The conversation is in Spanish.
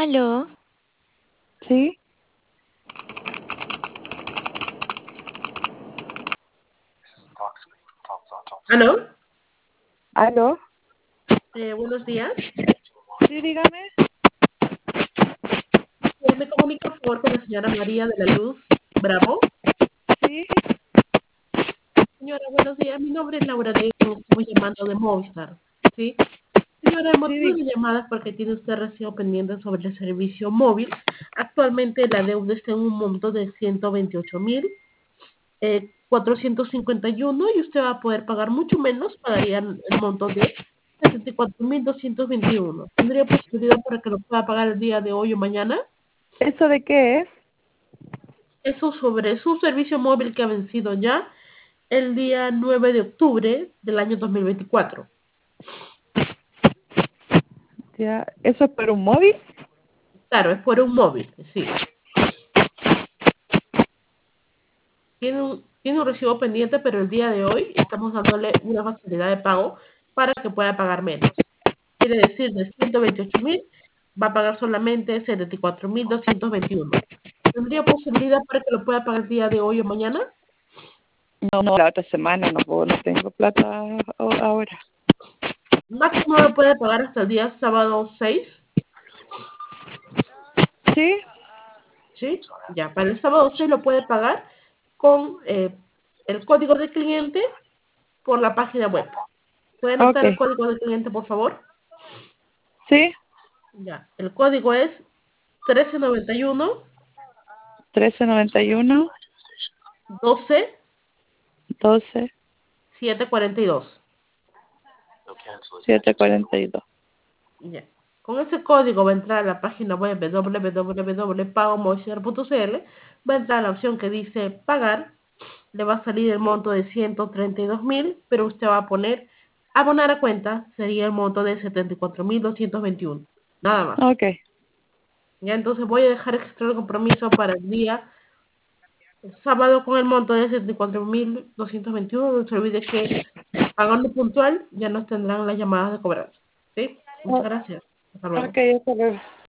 Aló, Sí, ¿Aló? aló. Buenos días. Sí, dígame. Me comunico por favor con la señora María de la Luz Bravo. Sí, Señora, buenos días. Mi nombre es Laura de estamos llamando de Movistar. ¿Sí? Señora, el sí, motivo de mi llamada es porque tiene usted recibo pendiente sobre el servicio móvil. Actualmente la deuda está en un monto de 128.451 y usted va a poder pagar mucho menos, pagaría el monto de 74.221. ¿Tendría posibilidad para que lo pueda pagar el día de hoy o mañana? ¿eso de qué es? Eso sobre su servicio móvil que ha vencido ya el día 9 de octubre del año 2024. Ya, ¿eso es por un móvil? Claro, es por un móvil, sí. Tiene un recibo pendiente, pero el día de hoy estamos dándole una facilidad de pago para que pueda pagar menos. Quiere decir, de 128.000 va a pagar solamente 74.221. ¿Tendría posibilidad para que lo pueda pagar el día de hoy o mañana? No, no, la otra semana no tengo plata ahora. Máximo lo puede pagar hasta el día sábado 6. Sí, ¿Sí? Ya, para el sábado 6 lo puede pagar con el código de cliente por la página web. ¿Puede anotar el ok. código de cliente, por favor? Sí, Ya, el código es 1391 1391, 12 12, 742. 742. Ya. Con ese código va a entrar a la página web www.pagomovistar.cl, va a entrar a la opción que dice pagar, le va a salir el monto de 132.000, pero usted va a poner abonar a cuenta, sería el monto de 74.221. Nada más. Ok, Ya, entonces voy a dejar extra el compromiso para el día sábado con el monto de 74.221. No se olvide que pagando puntual ya nos tendrán las llamadas de cobranza. ¿Sí? Muchas o- gracias. Hasta luego. ok, hasta luego.